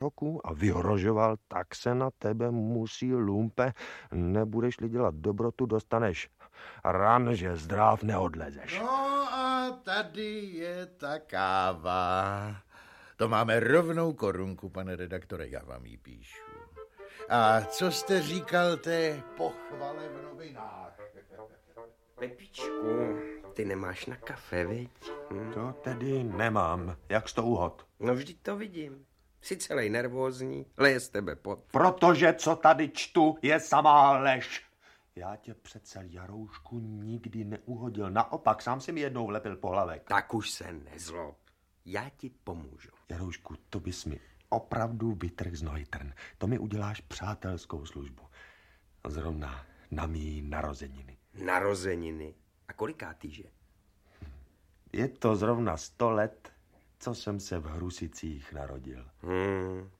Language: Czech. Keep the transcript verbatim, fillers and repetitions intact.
roku a vyhrožoval, tak se na tebe musí, lumpe, nebudeš-li dělat dobrotu, dostaneš ran, že zdrav neodlezeš. No a tady je ta káva. To máme rovnou korunku, pane redaktore, já vám ji píšu. A co jste říkal té pochvale v novinách? Pepičku, ty nemáš na kafe, viď? Hm? To tedy nemám. Jak z to uhod? No vždyť to vidím. Jsi celej nervózní, leje z tebe pot. Protože co tady čtu, je samá lež. Já tě přece, Jaroušku, nikdy neuhodil. Naopak, sám si mi jednou vlepil po hlavek. Tak už se nezlob. Já ti pomůžu. Jaroušku, to bys mi opravdu vytrh z nohy trn. To mi uděláš přátelskou službu. Zrovna na mý narozeniny. Narozeniny? A kolikátýže? Je to zrovna sto let, co jsem se v Hrusicích narodil. Hmm,